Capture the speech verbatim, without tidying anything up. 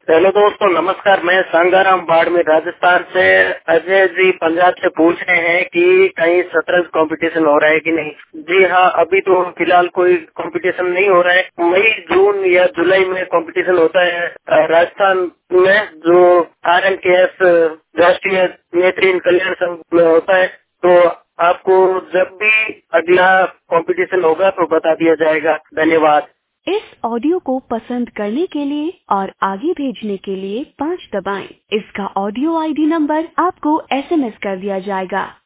Hello दोस्तों, नमस्कार। मैं सांगाराम बाड़मेर राजस्थान से। अजय जी पंजाब से पूछ रहे हैं कि कहीं शतरंज कंपटीशन हो रहा है कि नहीं। जी हाँ, अभी तो फिलहाल कोई कंपटीशन नहीं हो रहा है। मई जून या जुलाई में कंपटीशन होता है अ, राजस्थान में, जो आर एन के एस राष्ट्रीय नेत्रहीन कल्याण संघ में होता है। तो आपको जब भी अगला कंपटीशन होगा तो बता दिया जाएगा। धन्यवाद। इस ऑडियो को पसंद करने के लिए और आगे भेजने के लिए पाँच दबाएं। इसका ऑडियो आईडी नंबर आपको एसएमएस कर दिया जाएगा।